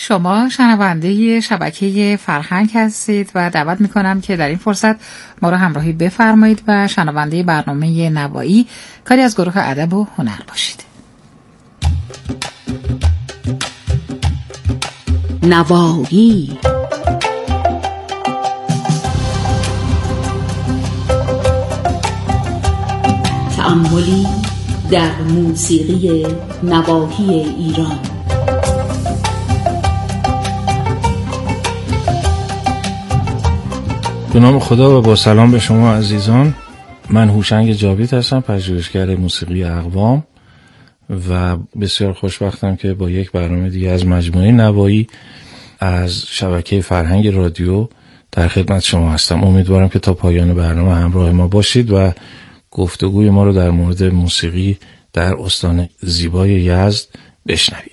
شما شنونده شبکه فرهنگ هستید و دعوت میکنم که در این فرصت ما را همراهی بفرمایید و شنونده برنامه نوایی کاری از گروه ادب و هنر باشید. نوایی تأملی در موسیقی نواحی ایران. به نام خدا و با سلام به شما عزیزان. من هوشنگ جاوید هستم، پژوهشگر موسیقی اقوام و بسیار خوشبختم که با یک برنامه دیگه از مجموعه نوایی از شبکه فرهنگ رادیو در خدمت شما هستم. امیدوارم که تا پایان برنامه همراه ما باشید و گفتگوی ما رو در مورد موسیقی در استان زیبای یزد بشنوید.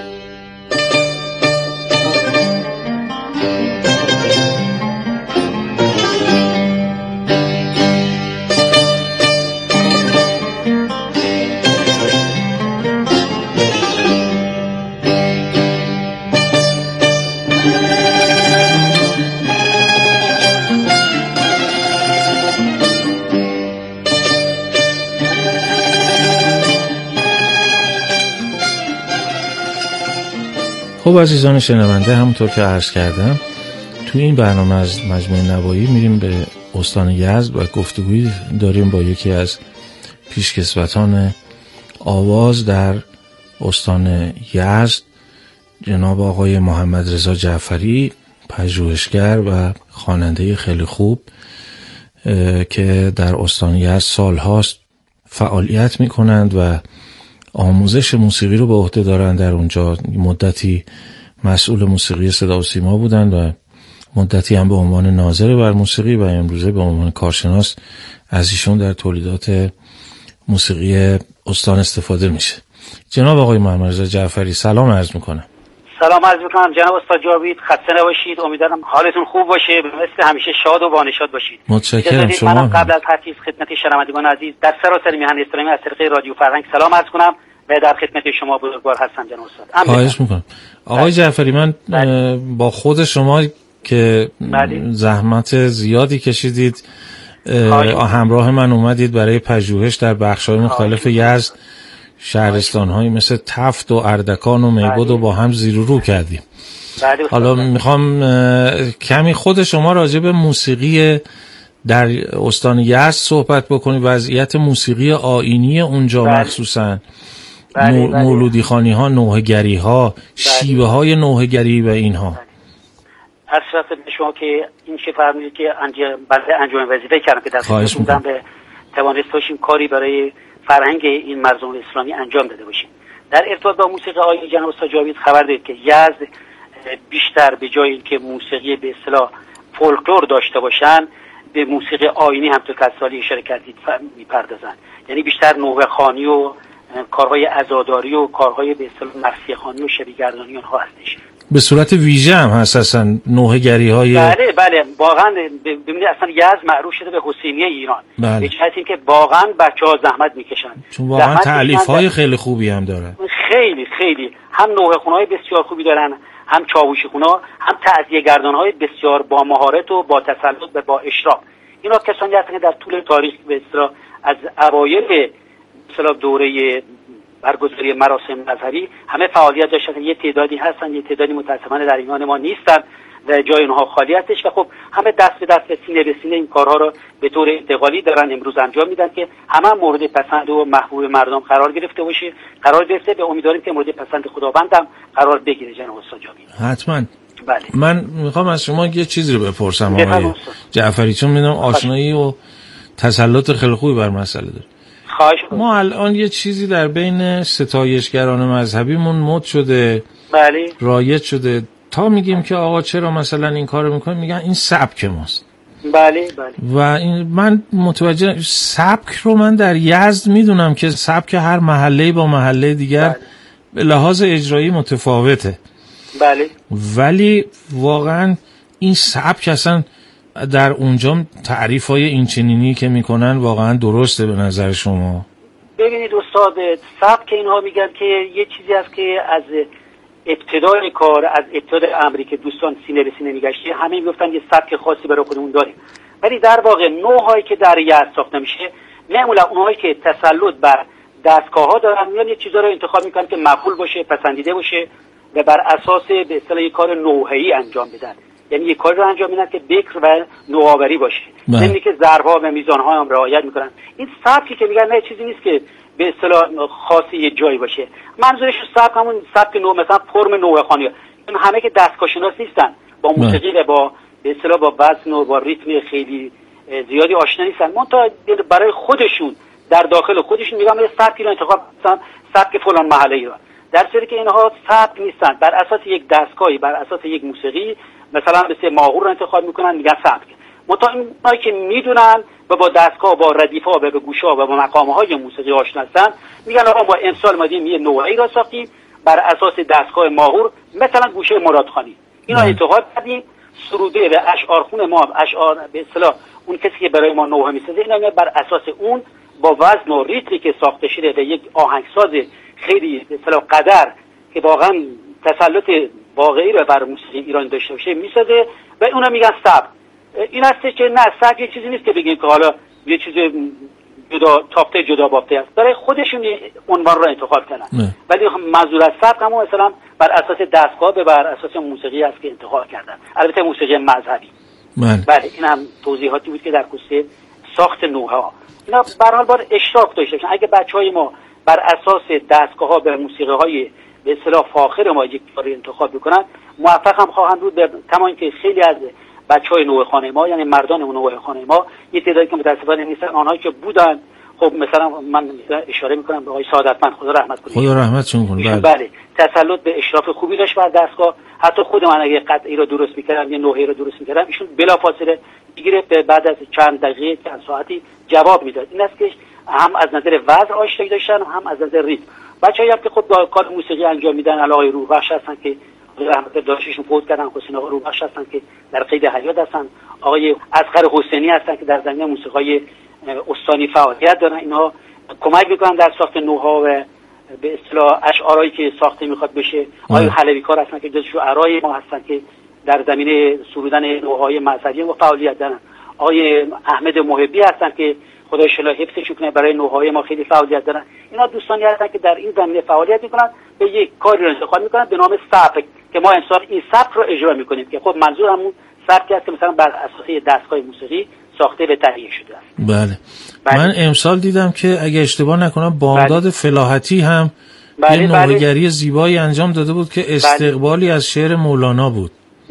خب عزیزان شنونده، همونطور که عرض کردم توی این برنامه از مجموعه نوایی میریم به استان یزد و گفتگویی داریم با یکی از پیشکسوتان آواز در استان یزد، جناب آقای محمد رضا جعفری، پژوهشگر و خواننده خیلی خوب که در استان یزد سالهاست فعالیت میکنند و آموزش موسیقی رو به عهده دارن. در اونجا مدتی مسئول موسیقی صدا و سیما بودن و مدتی هم به عنوان ناظر بر موسیقی و امروزه به عنوان کارشناس از ایشون در تولیدات موسیقی استان استفاده میشه. جناب آقای محمد رضا جعفری، سلام عرض میکنم. سلام عرض میکنم جناب استاد جاوید، خسته نباشید. امیدوارم حالتون خوب باشه، مثل همیشه شاد و بانشاد باشید. متشکرم. شما منم قبل از هر چیز خدمت شنوندگان عزیز در سراسر میهن اسلامی از طریق رادیو فرهنگ سلام عرض کنم و در خدمت شما بزرگوار هستم جناب استاد. خواهش میکنم. آقای جعفری، من با خود شما که زحمت زیادی کشیدید همراه من اومدید برای پژوهش در بخش‌های مختلف یزد، شهرستان‌هایی مثل تفت و اردکان و میبود و با هم زیر و رو کردیم. حالا میخوام کمی خود شما راجع به موسیقی در استان یزد صحبت بکنید، وضعیت موسیقی آیینی اونجا مخصوصاً مولودی خانی ها، نوحه‌گری ها، شیوه های نوحه‌گری و اینها. از خدمت شما که این چه فرمودید که انجام وظیفه کردم که در خدمتتون به توانست باشیم کاری برای فرهنگ این مردم اسلامی انجام داده باشیم. در ارتباط با موسیقی آیینی جناب استاد جاوید خبر دارید که یزد بیشتر به جای اینکه موسیقی به اصطلاح فولکلور داشته باشن، به موسیقی آیینی همونطور که از سالی اشاره کردید میپردازن. یعنی بیشتر نوحه خوانی و کارهای عزاداری و کارهای به اصطلاح مرثیه خوانی و شبیه‌گردانی اونها هستش. به صورت ویژه هم هست اصلا نوحه‌گری های. بله واقعا ببینید اصلا یزد معروف شده به حسینیه ایران. به جهت اینکه واقعا بچه‌ها زحمت میکشن، چون واقعا تألیف‌های خیلی خوبی هم داره. خیلی هم نوحه خوانای بسیار خوبی دارن، هم چاوشی خونا، هم تعزیه گردان‌های بسیار با مهارت و با تسلط و با اشراف. اینا کسانی هستند که در طول تاریخ به اصطلاح از اوایل دوره برگزاری مراسم مذهبی همه فعالیت داشتن. یه تعدادی هستن، یه تعدادی متاسفانه در ایمان ما نیستن و جای اونها خالی هستش و خب همه دست به دست، سینه به سینه این کارها رو به طور انتقالی دارن امروز انجام میدن که همه مورد پسند و محبوب مردم قرار گرفته باشه، قرار گرفته. به امیدواریم که مورد پسند خداوند هم قرار بگیره جناب استاد جاوید. حتما. بله. من میخوام از شما یه چیزی رو بپرسم آقای جعفری، چون میدونم آشنایی و تسلط خیلی خوبی بر مسئله داره. ما الان یه چیزی در بین ستایشگران مذهبیمون مد شده، بله، رایج شده، تا میگیم که آقا چرا مثلا این کارو میکنیم، میگن این سبک ماست. بله. و این من متوجه سبک رو من در یزد میدونم که سبک هر محله با محله دیگر به لحاظ اجرایی متفاوته. بله. ولی واقعا این سبک اصلا در اونجا تعریف‌های اینچنینی که میکنن واقعا درسته به نظر شما؟ ببینید استاد، سبک اینها میگن که یه چیزی است که از ابتدای کار، از ابتدای امری که دوستان سینه به سینه میگشتی، همه میگفتن یه سبک خاصی برای خودمون داریم، ولی در واقع نوعهایی که در یزد ساخته میشه معمولا اونهایی که تسلط بر دستگاه‌ها دارن میان یه چیزا رو انتخاب میکنن که مقبول باشه، پسندیده باشه و بر اساس به اصطلاح یک کار نوحه‌ای انجام بدن. یعنی یک کاری رو انجام میدن که بکر و نوآوری باشه، یعنی که ضرب‌ها و میزان‌ها هم رعایت میکنن. این سبکی که میگن نه چیزی نیست که به اصطلاح خاص یه جایی باشه. منظورش سبک همون سبک نو، مثلا فرم نوحه‌خوانی. این همه که دستگاه‌شناس نیستن، با موسیقی و با به اصطلاح با وزن و با ریتم خیلی زیادی آشنا نیستن، منتها برای خودشون در داخل خودشون میگم یه سبکی رو انتخاب کردن، سبک فلان محله‌ای رو، در صورتی که اینها سبک نیستن، بر اساس یک دستگاهی، بر اساس یک موسیقی مثلا مثل ماهور رو انتخاب میکنن میگن سبک. منتها اینایی که میدونن و با دستگاه، با ردیف‌ها و به گوش‌ها و با مقام‌های موسیقی آشنا هستن میگن آقا ما امسال اومدیم یه نوعی را ساختیم بر اساس دستگاه ماهور، مثلا گوشه مرادخوانی اینا انتخاب کردیم، سروده و اشعارخون ما، اشعار به اصطلاح اون کسی که برای ما نوحه میسازه، اینا بر اساس اون با وزن و ریتمی که ساخته شده و یک آهنگساز خیلی به اصطلاح قدر که واقعا تسلط واقعی رو بر موسیقی ایران داشته باشه میسازه و اونا میگن سبک. این هسته که نه، سبک یه چیزی نیست که بگیم که حالا یه چیز جدا تافته جدا بافته است، برای خودشون عنوان رو انتخاب کردن. ولی منظور از سبک هم مثلا بر اساس دستگاه و بر اساس موسیقی است که انتخاب کردن، البته موسیقی مذهبی. بله این هم توضیحاتی بود که در خصوص ساخت نوحه‌ها اینا به هر حال باید اشتراک داشته باشن. اگه بچهای ما بر اساس دستگاه‌ها به موسیقی‌های به اصطلاح فاخر ما یک کاری انتخاب بکنن، موفق هم خواهند بود، کما اینکه خیلی از بچهای نوحه‌خوان ما، یعنی مردان نوحه‌خوان ما، یه تعدادی که متأسفانه نیستن، آنهایی که بودن، خب مثلا من اشاره میکنم به آقای سعادتمند، خدا رحمت کنه، خدا رحمتشون کنه، بله تسلط به اشراف خوبی داشت بر دستگاه. حتی خود من اگه قطعی رو درست میکردم، یه نوحه‌ای رو درست میکردم، ایشون بلافاصله دیگه بعد از چند دقیقه چند ساعتی جواب میداد. این است که هم از نظر وزن آشنایی داشتن، هم از نظر ریتم. بچه‌ای هم که خب با کار موسیقی انجام میدن، علاوه روح‌بخش هستن که رحمت داشتشون فوت کردن، حسین آقا روح‌بخش هستن که در قید حیات هستن، آقای اصغر حسینی هستن که در زمینه موسیقی استانی فعالیت دارن. اینها کمک میکنن در ساخت نوحه‌ها و به اصطلاح اشعارهایی که ساخته میخواد بشه. آقای حلوی کار هستن که جز شعرای ما هستن که در زمینه سرودن نوحه‌های مذهبی و فعالیت دارن. آقای احمد محبی هستن که خدا ان حفظش کنه، برای نوحه‌های ما خیلی فعالیت دارن. اینا دوستانی هستن که در این زمینه فعالیت میکنن، به یک کاری رو انتخاب میکنن به نام سبک که ما امسال این سبک رو اجرا میکنیم، که خب منظور همون سبکی است که مثلا بر اساس دستگاه موسیقی ساخته و تهیه شده است. بله. من امسال دیدم که اگه اشتباه نکنم بامداد فلاحتی هم یه نوحه‌گری زیبایی انجام داده بود که استقبالی از شعر مولانا بود.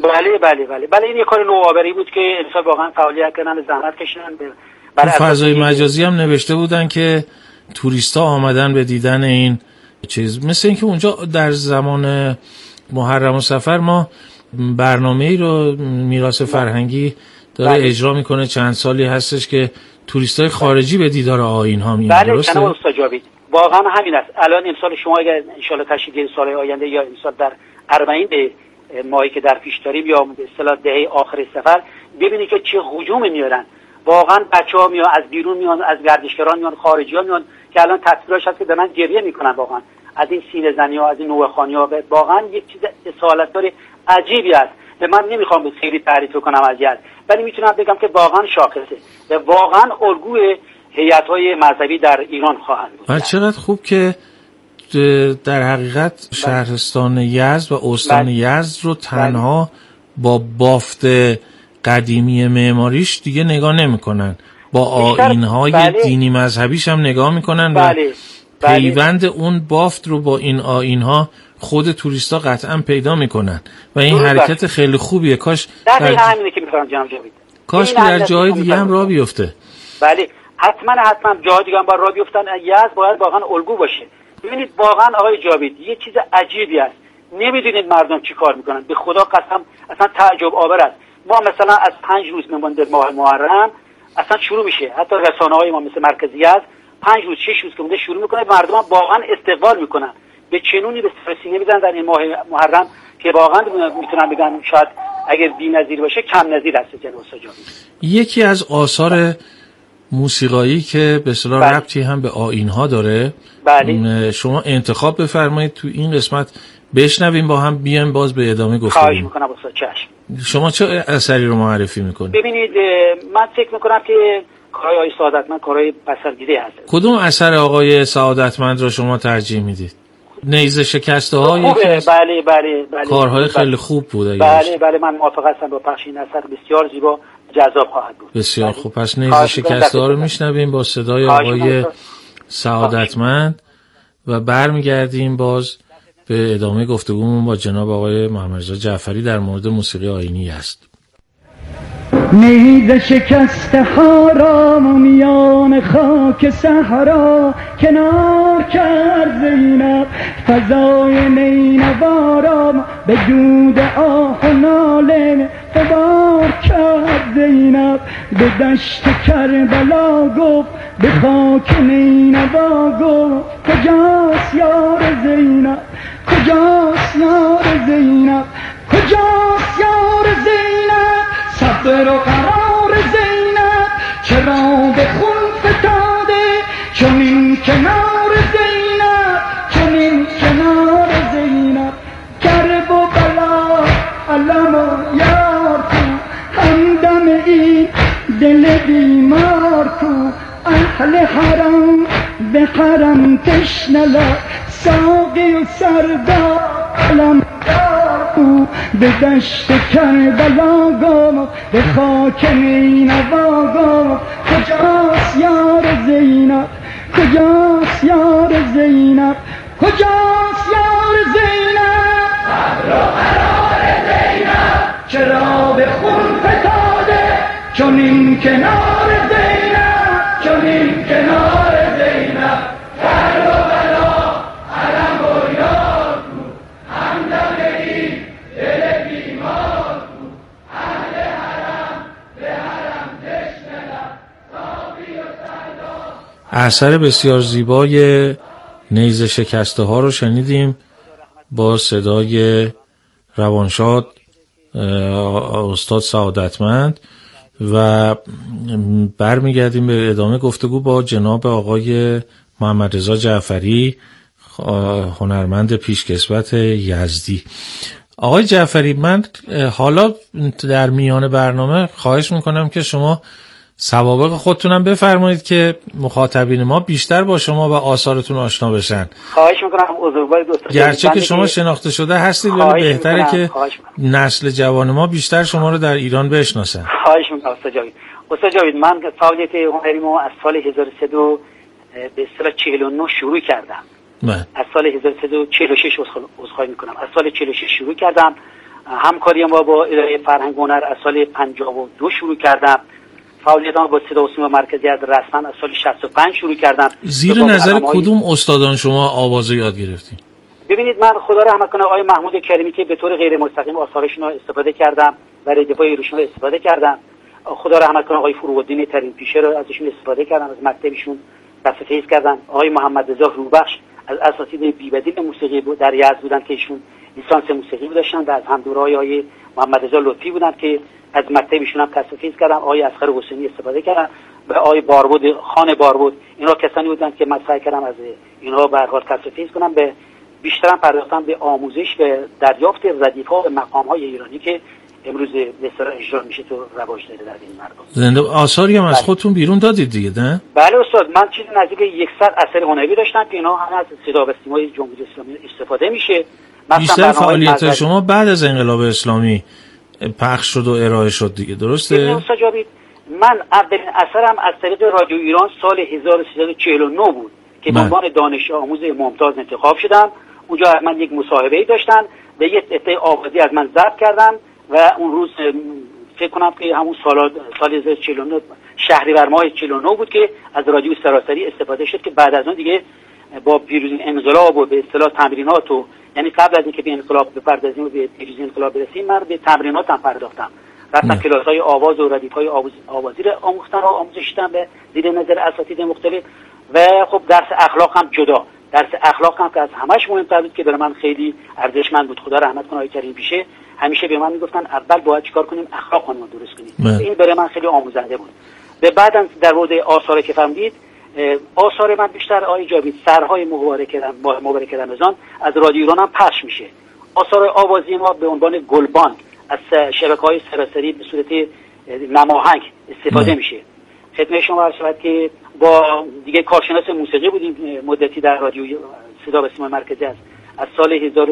بله این یه کار نوآوری بود که امسال واقعا فعالیت کردن، زحمت کشیدن. تو فضای مجازی هم نوشته بودن که توریستا آمدن به دیدن این چیز، مثل اینکه اونجا در زمان محرم و صفر ما برنامه‌ای رو میراث فرهنگی داره اجرا میکنه، چند سالی هستش که توریستای خارجی به دیدار آیین‌ها میان. بله جناب استاد جاوید، واقعا همین است. الان امسال شما اگر ان شاء الله تشریف سال آینده یا امسال در 40 ماهی که در پیش داریم یا به اصطلاح دهه آخر سفر، ببینید که چه هجوم میارن. واقعا بچه‌ها میان از بیرون، میان از گردشگران، میان خارجی‌ها میان که الان تصویرش هست که به من گریه میکنن واقعا از این سینه زنی‌ها، از این نوحه‌خوانی‌ها. واقعا یک چیز اصالت‌دار عجیبی است. من نمیخوام خیلی تعریف کنم از یزد، ولی میتونم بگم که واقعا شاخصه و واقعا الگوی هیئت‌های مذهبی در ایران خواهند بود. چقدر خوب که در حقیقت شهرستان یزد و استان یزد رو تنها با بافت قدیمی معماریش دیگه نگاه نمی‌کنن، با آیین‌های دینی مذهبیش هم نگاه می‌کنن و پیوند اون بافت رو با این آیین‌ها خود توریستا قطعا پیدا میکنن و این حرکت خیلی خوبیه. کاش همینه که می‌خوام جناب جاوید، کاش که در جای دیگه هم راه بیفته. بله حتما جای دیگه هم باید راه بیفتن. یزد باید واقعا الگو باشه. ببینید واقعا آقای جاوید یه چیز عجیبی است، نمیدونید مردم چی کار میکنن، به خدا قسم اصلا تعجب آور است. ما مثلا از 5 روز میمونده ماه محرم اصلا شروع میشه، حتی رسانه‌های ما مثل مرکزیت 5 روز 6 روز که مونده شروع میکنه، مردم واقعا استقبال میکنن، به چنونی به سینه میزنن در این ماه محرم که واقعا میتونن بگن شاید اگر بی‌نظیر باشه کم نظیر است. جناب استاد جاوید، یکی از آثار موسیقایی که به اصطلاح بله. ربطی هم به آیین‌ها داره. بله. شما انتخاب بفرمایید تو این قسمت بشنویم، با هم بیایم باز به ادامه خواهش گفتگو. میکنم استاد. چشم. شما چه اثری رو معرفی میکنید؟ ببینید من فکر میکنم که کارهای آقای سعادتمند کارهای پسندیده هست. کدوم اثر آقای سعادتمند رو شما ترجیح میدید؟ نیزه شکسته ها بله کارهای خیلی خوب بود. بله من موافق هستم با پخش این اثر، بسیار زیبا جذاب خواهد بود. بسیار خوب. پس نیزه شکسته ها رو میشنویم با صدای آقای سعادتمند و برمیگردیم باز به ادامه گفتگومون با جناب آقای محمدرضا جعفری در مورد موسیقی آیینی است. نیزه شکسته ها را میان خاک صحرا کنار کرد زینب، فضای نینوا را به دود آه و ناله غبار کرد زینب، به دشت کربلا گفت به خاک نینوا گفت کجاست یار زینب، کجاست یار زینب، کجاست یار زینب، صبر و قرار زینب چرا به خون فتاده، چنین کنار زینب، چنین کنار زینب، کرب و بلا علم و یار کو، همدم این دل بیمار کو، اهل حرم به حرم تشنه، ساقی و سردار علم دار کو، به دشت کربلا گفت به خاک نینوا گفت کجاست یار زینب، کجاست یار زینب، کجاست یار زینب، صبر و قرار زینب چرا به خون فتاده، چنین کنار زینب، چنین کنار زینب، کرب و بلا علم و یار کو، همدم این دل بیمار کو، اهل حرم به حرم تشنه، ساقی و سردار. اثر بسیار زیبای نیزه شکسته ها رو شنیدیم با صدای روانشاد استاد سعادتمند و برمیگردیم به ادامه گفتگو با جناب آقای محمدرضا جعفری، هنرمند پیشکسوت یزدی. آقای جعفری، من حالا در میان برنامه خواهش میکنم که شما سوابق خودتونم بفرمایید که مخاطبین ما بیشتر با شما و آثارتون آشنا بشن. خواهش میکنم عذرخواهی دوست. گرچه که شما شناخته شده هستید ولی بهتره که نسل جوان ما بیشتر شما رو در ایران بشناسن. خواهش میکنم استاد جاوید. استاد جاوید، من فعالیت هنری ما از سال 1300 به اصطلاح 49 شروع کردم. از سال 1346 عذرخواهی میکنم. از سال 46 شروع کردم. همکاری ما با اداره فرهنگ و هنر از سال 52 شروع کردم. فعالیتام با صدا و سیما مرکزی از رسما از سال 65 شروع کردم. زیر نظر کدوم استادان شما آواز یاد گرفتید؟ ببینید، من خدا رحمت کنه آقای محمود کریمی که به طور غیر مستقیم آثارشون رو استفاده کردم و ردیفای ایشون رو استفاده کردم. خدا رحمت کنه آقای فروغ‌الدین ترین پیشه رو ازشون استفاده کردم، از مکتبشون تفسیر کردم. آقای محمدرضا روبخش از اساتید بی‌بدیل موسیقی در یزد بودن که ایشون لیسانس موسیقی داشتن و از همدورای آقای محمدرضا لطفی بودن که از مکتبشون هم تفسیر کردم. آقای اصغر حسینی استفاده کردن و آقای باربود خان باربود، اینا کسانی بودن که من سعی کردم از اینها به هر حال تفسیر کنم. به بیشترم پرداختم به آموزش و دریافت ردیف‌ها و مقام‌های ایرانی که امروز به اصطلاح اجرا میشه تو رواج داره در این مردم. زنده آثاری هم از خودتون بیرون دادید دیگه، نه؟ بله استاد، من چیزی نزدیک 100 اثر هنری داشتم که اینا هم از صدا و سیمای جمهوری اسلامی استفاده میشه. بیشتر فعالیت شما بعد از انقلاب اسلامی پخش شد و ارائه شد دیگه، درسته؟ استاد جاوید، من اولین اثرم از طریق رادیو ایران سال 1349 بود که به عنوان دانش آموز ممتاز انتخاب شدم. اونجا من یک مصاحبه‌ای داشتن، به یک قطعه آوازی از من ضبط کردن و اون روز فکر کنم که همون سال 1949 شهریور ماه 49 بود که از رادیو سراسری استفاده شد که بعد از اون دیگه با پیروزی انقلاب و به اصطلاح تمرینات و یعنی قبل از اینکه به انقلاب بپردازیم و به پیروزی انقلاب برسیم، من به تمریناتم پرداختم. رفتم کلاس‌های آواز و ردیف‌های آوازی رو آموختم و آموزش دادم به زیر نظر اساتید مختلف و خب درس اخلاق هم جدا. درس اخلاق هم که از همش مهمتر بود که برای من خیلی ارزشمند بود. خدا رحمت کنه آقای کریم پیشه همیشه به من میگفتن اول باید چیکار کنیم، اخلاق خودمون درست کنیم. این برای من خیلی آموزنده بود. به بعدم در مورد آثار که فرمودید، آثار من بیشتر جاوید سرهای مبارک رمضان از رادیو ایران هم پخش میشه. آثار آوازی ما به عنوان گلبان از شبکه‌های سراسری به صورت نماهنگ استفاده میشه. خدمت شما عرض شود که با دیگه کارشناس موسیقی بودیم مدتی در رادیو صدا و سیما مرکزی از سال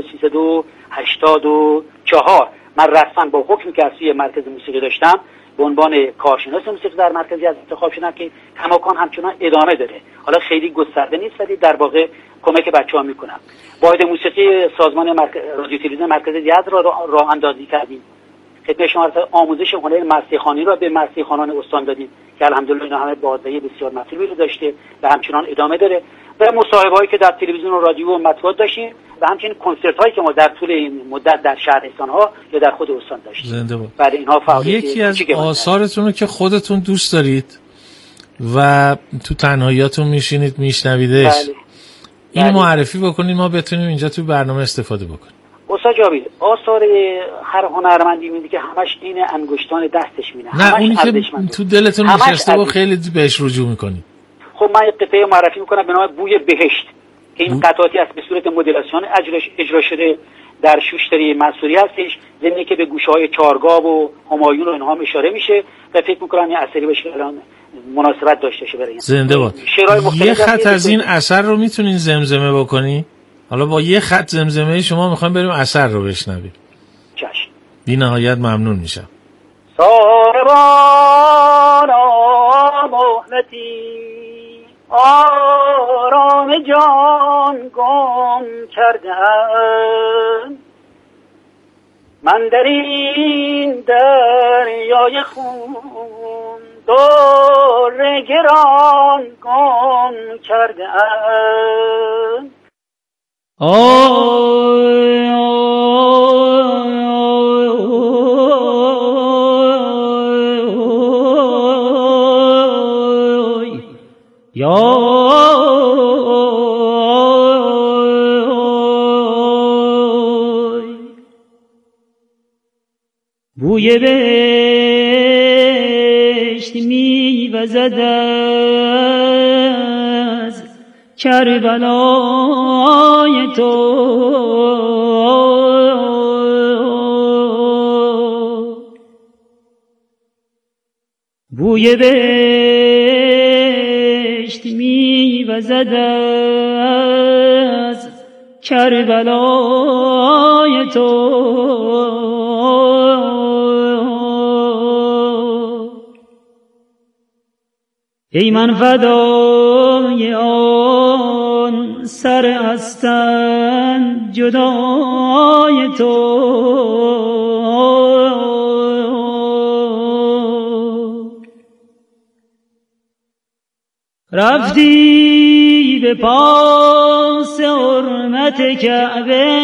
1384 من رسما با حکمی که از سوی مرکز موسیقی داشتم به عنوان کارشناس موسیقی در مرکزی از انتخاب شدم که کماکان همچنان ادامه داره. حالا خیلی گسترده نیست ولی در واقع کمک بچه‌ها میکنم. واحد موسیقی سازمان رادیو تلویزیون مرکز یزد را راه اندازی کردیم. خدمت شما آموزش هنر مرثیه‌خوانی را به مرثیه‌خوانان استان دادیم که الحمدلله اینا همه بازدهی بسیار مطلوبی رو داشته و همچنان ادامه داره. و مصاحبه‌هایی که در تلویزیون و رادیو و مطبوعات داشتیم و همچنین کنسرت‌هایی که ما در طول این مدت در شهرستان‌ها یا در خود استان داشتیم. زنده باد. بعد اینها فعالیت یکی از آثارتون رو که خودتون دوست دارید و تو تنهاییاتون میشینید میشنویدش، این معرفی بکنید ما بتونیم اینجا تو برنامه استفاده بکنیم. استاد جاوید، آثار هر هنرمندی میگه که همش این انگشتان دستش مینه. نه اونی که تو دلتون نشسته و خیلی بهش رجوع میکنید. خب من یک قطعه معرفی میکنم به نام بوی بهشت که این قطعاتی است به صورت مدلاسیون اجرا شده در شوشتری منصوری هستش، ضمن که به گوشه‌های چارگاه و همایون و اینها هم اشاره میشه و فکر میکنم این اثری باشه که الان مناسبت داشته شه برای زنده باد. یه خط از این اثر رو میتونین زمزمه بکنی؟ حالا با یه خط زمزمه شما میخوایم بریم اثر رو بشنویم. چشم. بی نهایت ممنون میشم. ساربان مهلتی آرام جان گم کردم، من در این دریای خون دور گران گم کردم. بوی بهشت می‌وزد از کربلای تو، بوی بهشت می‌وزد از کربلای تو. ای من فدای آن سر هستم جدای تو، رفتی به پاس حرمت کعبه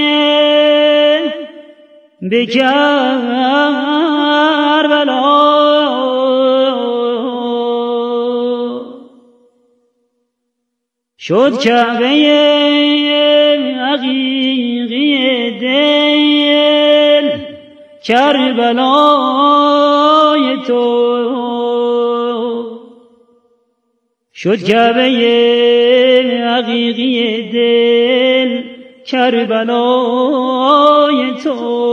به کربلا، شد کعبه حقیقی دل کربلای تو، شد کعبه حقیقی دل کربلای تو.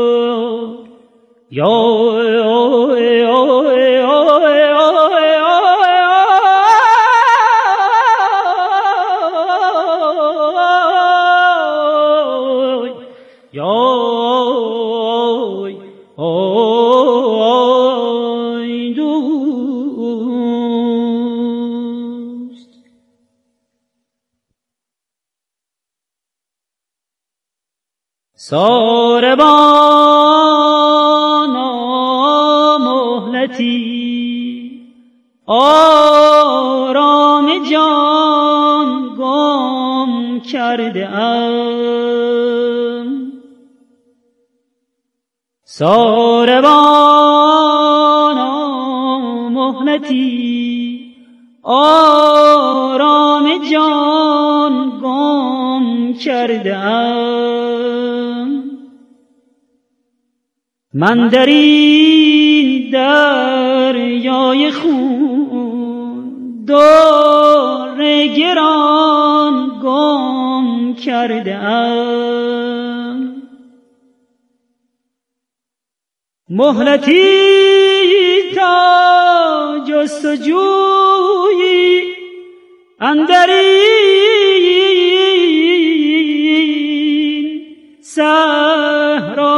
ساربان مهلتی آرام جان گم کرده ام، ساربان مهلتی آرام جان گم کرده ام، من در این در دریای خون دور گران گم کردم. مهلتی تا جستجویی اندرین صحرا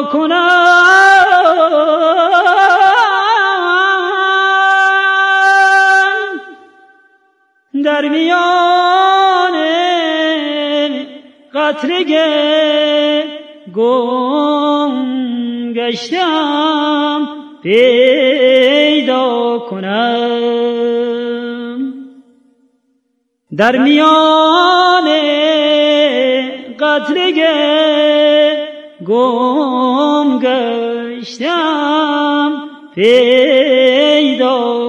کنم، در میان قطره گم گشتم پیدا کنم، در میان قطره گم گشتم پیدا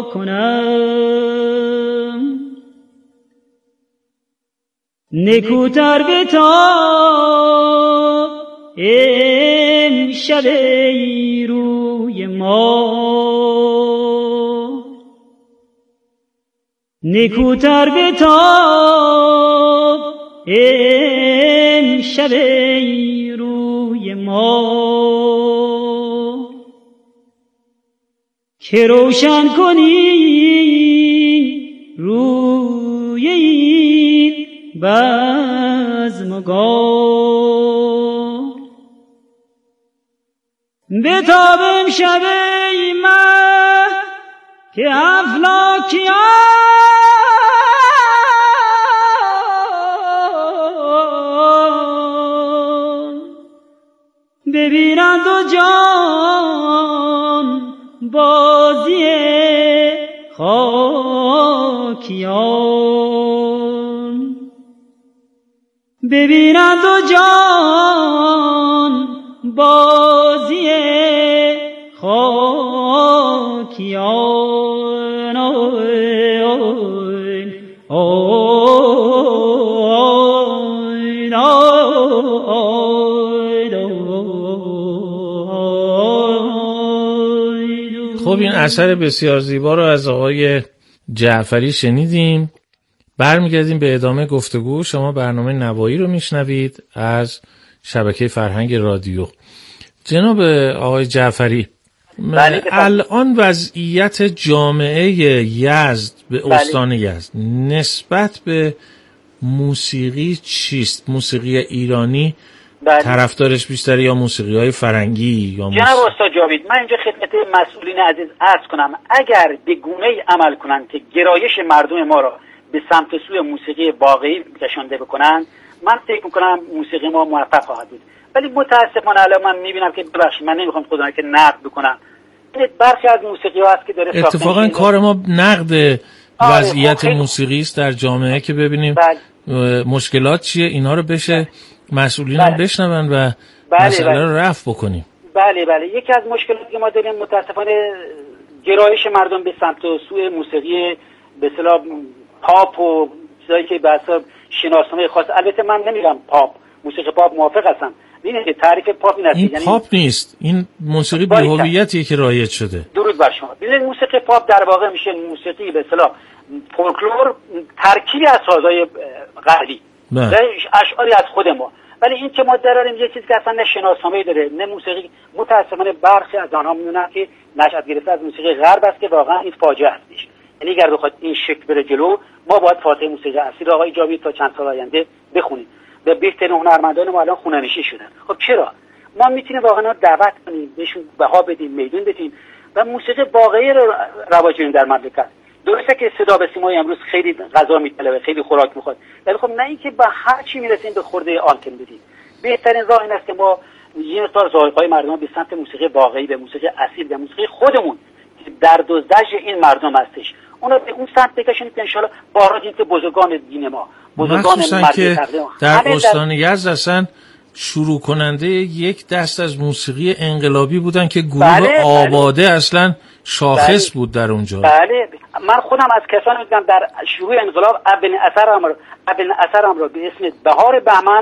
کنم. نکوتر بتاب امشب ای روی ما، نکوتر بتاب امشب ای روی ما، که روشن کنی روی این بزمگاه. بتاب امشب ای مه که افلاکیان ببینند و جان بازی خاکیان، ببینند و جان بازی خاکیان. خب این اثر بسیار زیبا رو از آقای جعفری شنیدیم. برمیگردیم به ادامه گفتگو. شما برنامه نوایی رو میشنوید از شبکه فرهنگ رادیو. جناب آقای جعفری، الان وضعیت جامعه یزد به استان یزد نسبت به موسیقی چیست؟ موسیقی ایرانی طرفدارش بیشتره یا موسیقی های فرنگی؟ یا جناب استاد جاوید، من اینجا خدمت مسئولین عزیز عرض کنم اگر به گونه‌ای عمل کنند که گرایش مردم ما را به سمت سوی موسیقی واقعی کشانده بکنند، من فکر می‌کنم موسیقی ما موفق خواهد بود. ولی متاسفانه الان من می‌بینم که ببخشید من نمی‌خوام خودم که نقد بکنم، این برخی از موسیقی‌ها هست که داره اتفاقا کار ما نقد وضعیت موسیقی است در جامعه که ببینیم مشکلات چیه، اینا رو بشه مسئولین هم بشنون و مسئله رو رفع بکنیم. بله یکی از مشکلاتی که ما داریم متاسفانه گرایش مردم به سمت و سوی موسیقی به اصطلاح پاپ و چیزایی که به اصطلاح شناسنامه خاص. البته من نمیگم پاپ، موسیقی پاپ موافق هستم. ببینید تعریف پاپ این است، این یعنی پاپ نیست، این موسیقی بی هویتیه که رایج شده. درود بر شما. ببینید موسیقی پاپ در واقع میشه موسیقی به اصطلاح فولکلور، ترکیبی از سازهای غربی، اشعاری از خود ما. ولی این که ما داریم یه چیزی که اصلا نه شناسنامه‌ای داره نه موسیقی، متأسفانه برخی از آنها میدونن که نشأت گرفته از موسیقی غرب است که واقعا این فاجعه هستش. یعنی اگر بخواد این شکل بره جلو، ما باید فاتحه موسیقی اصیل آقای جاوید تا چند سال آینده بخونیم. و بهترین هنرمندان ما الان خونه‌نشین شدن. خب چرا؟ ما میتونیم واقعا دعوت کنیم، بهشون بها بدیم، میدون بدیم و موسیقی واقعی رو رواج بدیم در مملکت. درسته که صدا به سیمای امروز خیلی غذا میطلبه، خیلی خوراک میخواد، ولی خب نه اینکه با هر چی میرسیم به خورده آنتن بدیم. بهترین راه این است که ما یه مقدار ذائقه‌های مردم به سمت موسیقی واقعی، به موسیقی اصیل، به موسیقی خودمون که درد و زجر این مردم هستش، اونا به اون سمت بکشیم که ان شاءالله بارها دیدیم که بزرگان دین ما، بزرگان که در استان یزد اصلا شروع کننده یک دست از موسیقی انقلابی بودن که گروه آباده اصلا شاخص بود در اونجا. بله، من خودم از کسانی بودم در شروع انقلاب ابن اثرم را به اسم بهار بهمن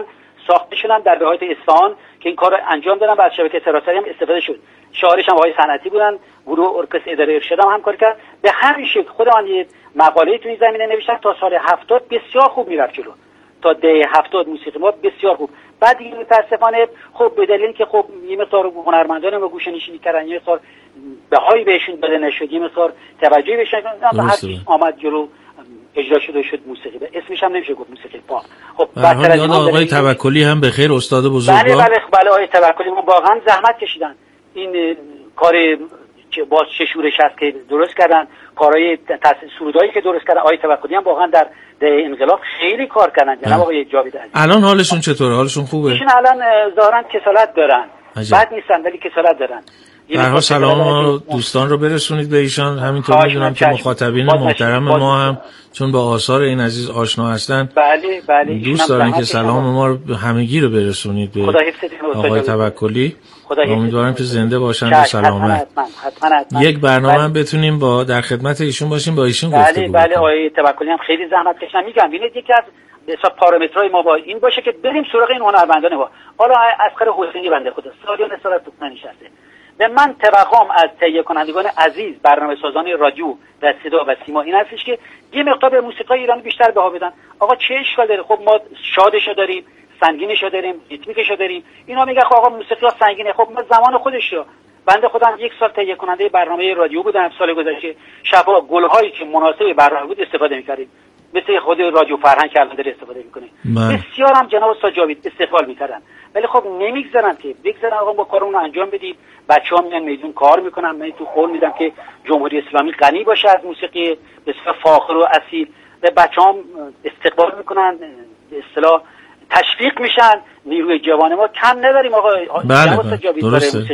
ساخته شدن در دهات اصفهان که این کار انجام دادن و از شبکه سراسری هم استفاده شد. شاعرش هم آقای صنعتی بودن، گروه ارکستر اداره ارشاد هم همکاری کرد. به همین شکل خودم یه مقاله تو این زمینه نوشتم. تا سال 70 بسیار خوب میرفت جلو، تا دهه 70 موسیقی ما بسیار خوب. بعد دیگه متاسفانه خب به دلیل اینکه خب یه مقدار هنرمندان ما گوشه‌نشینی کردن، یه مقدار بهایی بهشون داده نشد، یه مقدار توجهی بهشون نشد، هر چیز آمد جلو اجرا شد موسیقی. اسمش هم نمیشه گفت موسیقی پاپ. خب بعد از آقای توکلی هم به خیر، استاد بزرگوار. بله آقای توکلی ما واقعا زحمت کشیدن. این کار که با چه شورش هست که درست کردن، کارهای سرودایی که درست کردن. آقای توکلی هم واقعا در انقلاب خیلی کار کردن. جناب آقای جاوید عزیز الان حالشون چطوره؟ حالشون خوبه؟ ایشون الان ظاهرا کسالت دارن. بد نیستن ولی کسالت دارن. در حال سلام دوستان رو برسونید به ایشان. همینطور میدونم که مخاطبین محترم ما هم چون با آثار این عزیز آشنا هستن، بله دوست دارن که سلام ما رو همگی رو برسونید به آقای توکلی. امیدوارم که زنده باشن و سلامت. حتما. یک برنامه هم بتونیم با در خدمت ایشون باشیم، با ایشون گفتگو کنیم. بله آقای توکلی هم خیلی زحمت کشیدن. میگم ببینید یکی از پارامترهای ما با این باشه که بریم سراغ این هنرمندان ما. حالا اصغر حسینی بنده خدا سالیان سال تو نشسته. و من توقعم از تهیه کنندگان عزیز، برنامه سازان رادیو و صدا و سیما این هستش که یه مقدار به موسیقی ایرانی بیشتر بها بدن. آقا چه اشکال داره؟ خب ما شادشو داریم، سنگینشو داریم، ریتمیکشو داریم. اینا میگه خب آقا موسیقی سنگینه. خب ما زمان خودشو بنده خودم 1 سال تهیه کننده برنامه رادیو بودم. سال گذشته شبا گل‌هایی که مناسب برنامه بود استفاده می‌کردیم، مثل خود رادیو فرهنگ که الان داره استفاده می‌کنه. بسیار هم جناب استاد جاوید استقبال می‌کردن. ولی خب نمیگذارن که بگذارن آقا با کارمون انجام بدیم. بچه‌ها میان میدون کار میکنن. من تو قول میدم که جمهوری اسلامی غنی باشه از موسیقی بسیار فاخر و اصیل و بچه‌ها استقبال میکنن، به اصطلاح تشویق میشن. نیروی جوان ما کم نداریم آقا. بله درسته.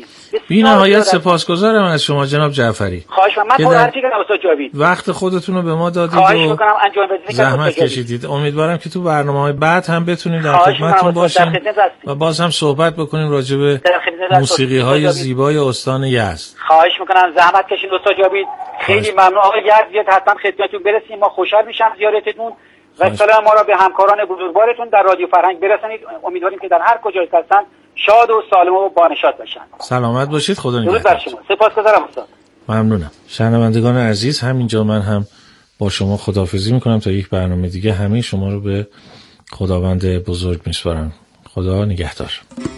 بی نهایت سپاسگزارم از شما جناب جعفری. خواهش من معرفی کردم استاد جاوید. وقت خودتون رو به ما دادید و زحمت کشیدید. امیدوارم که تو برنامه‌های بعد هم بتونیم در خدمتتون باشیم و باز هم صحبت بکنیم راجع به موسیقی‌های زیبای استان یزد. خواهش میکنم زحمت کشید استاد جاوید. خیلی ممنون آقا. یزد حتما خدمتتون برسیم. ما خوشحال میشم زیارتتون و سلام ما را به همکاران بزرگوارتون در رادیو فرهنگ برسانید. امیدواریم که در هر کجای هستن شاد و سالم و بانشاد باشن. سلامت باشید. خدا نگهدار. درود بر شما. سپاسگزارم استاد. ممنونم. شنوندگان عزیز، همینجا من هم با شما خداحافظی میکنم تا یک برنامه دیگه. همه شما رو به خداوند بزرگ میسپارم. خدا نگهدار.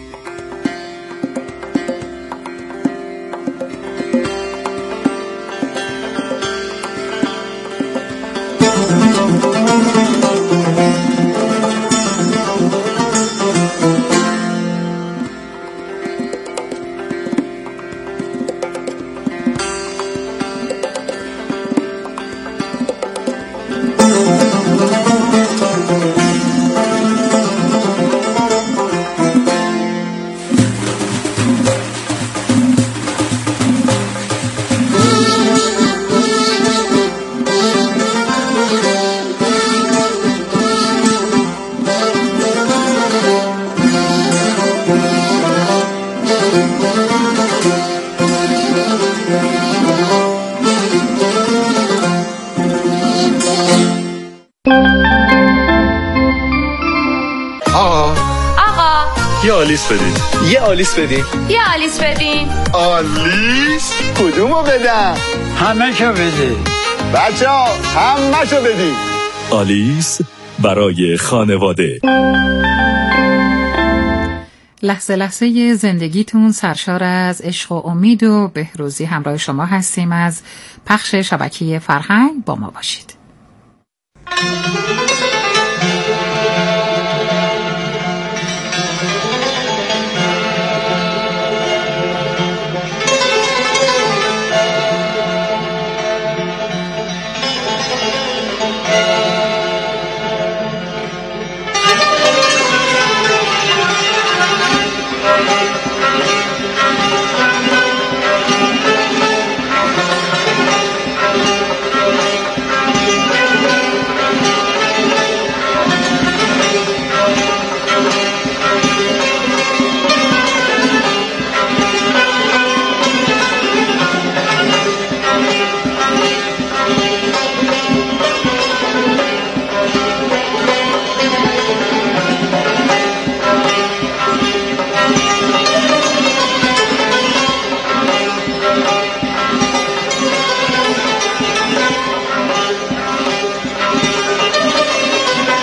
یه آلیس بدین. آلیس؟ کدومو بدم؟ همه شو بده. بچه ها همه شو بدین. آلیس برای خانواده. لحظه لحظه زندگیتون سرشار از عشق و امید و بهروزی همراه شما هستیم. از پخش شبکه فرهنگ با ما باشید.